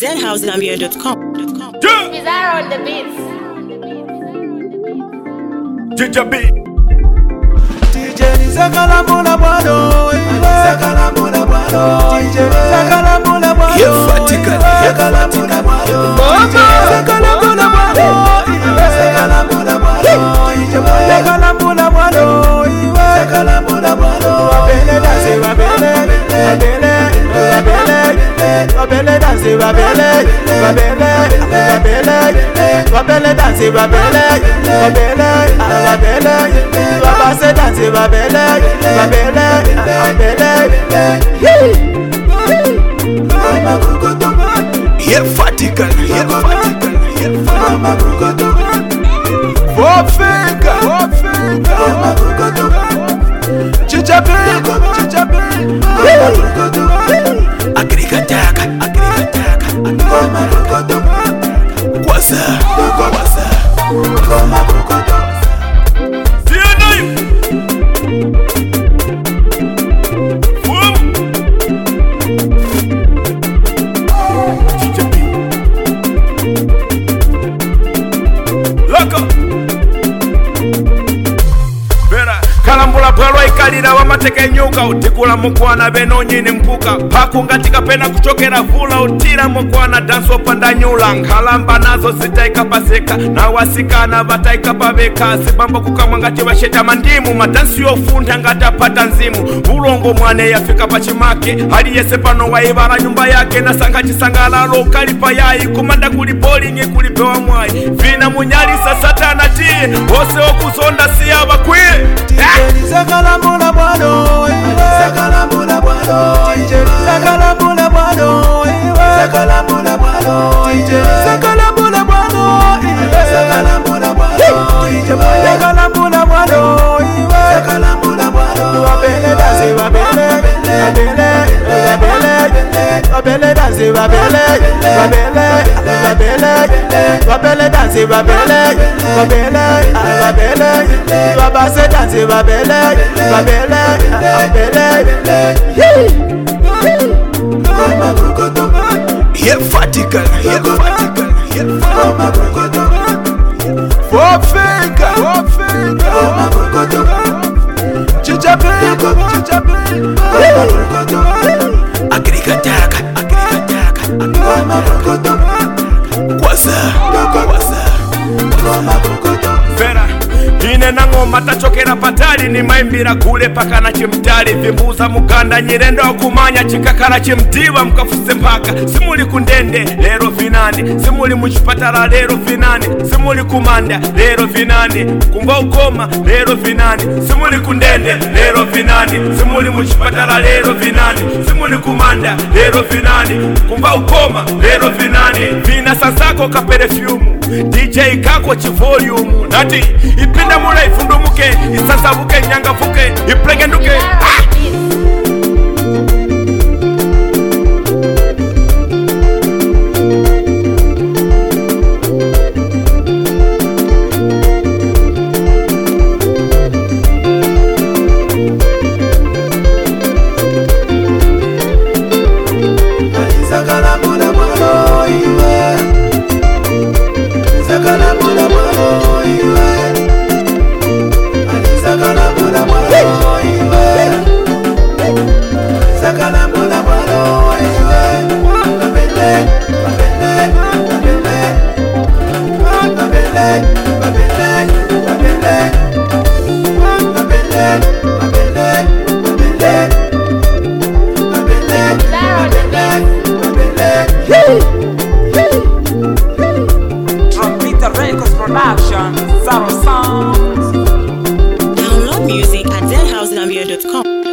ZHouseZambia.com. Bizarre on the beats. Ginger B. DJ Nizakala mula bwado, Nizakala mula bwado, DJ Nizakala mula bwado, Nizakala mula bwado, Nizakala mula bwado, Nizakala mula bwado, Nizakala mula bwado, Nizakala mula bwado. Wabele danse, wabele, wabele, wabele, wabele danse, wabele, wabele, wabele, wabele danse, wabele, wabele, wabele, wabase danse, wabele, wabele, wabele. Mama kukoto, Yefatika, mama kukoto, Wofenga, mama kukoto, Chichabe, mama kukoto, Agrikataka, mama kukoto, Kwasa, mama kukoto. See your name. Ginger B. Loco. Vera. Kalambula bwalwa ikalira wamateka enyuka utikula mukwana beno nyini mpuka pakungatika pena kuchokera vula utira mukwana danso pandanyula nkalamba nazo zitaikapaseka na wasikana bataikapabeka sibamba kukamwa ngati basheta mandimu madansi yofunda ngatapata nzimu ulongo mwane yafika pachimake aliyese pano waibara nyumba yake na sanga chisangalalo kalipa yayi kumanda kuli bowling kulipewa mwai vina munyalisa satana tiye wose okuzonda siya bakwiye Nizakala mula bwado, Nizakala mula bwado, Nizakala mula bwado, Nizakala mula bwado, Nizakala mula bwado, Nizakala mula bwado, Nizakala mula bwado, Nizakala mula bwado. Wabele danse, wabele, wabele, wabele, wabele danse, wabele, wabele, wabele, wabele danse, wabele, wabele, wabele, wabase danse, wabele, wabele, wabele. Mama kukoto, Yefatika, mama kukoto, Wofenga, mama kukoto, Chichabe, mama kukoto, Agrikataka, mama kukoto, Kwasa, mama kukoto. Vera. Ine nangoma tachokera patali ni maimbira kule paka na chimtali vimbuza mukanda nyirendo kumanya chikakala chimtiva mkafuse mpaka simuli kundende lero vinani simuli muchipatala lero vinani simuli kumanda lero vinani kumva ukoma lero vinani simuli kundende lero vinani simuli muchipatala lero vinani simuli kumanda lero vinani kumva ukoma lero vinani vina sasako ka perfume DJ kako chi volume nati ipinda mula ifundumuke isasabuke nyangafuke iplegenduke Nizakala mula bwado, Nizakala mula bwado, Nizakala mula bwado, Nizakala mula bwado, wabele, wabele, wabele, wabele, wabele, wabele, wabele, Bizarre on the beats. Trumpeta Records Production, Zaro Sounds. Download music at ZHouseZambia.com.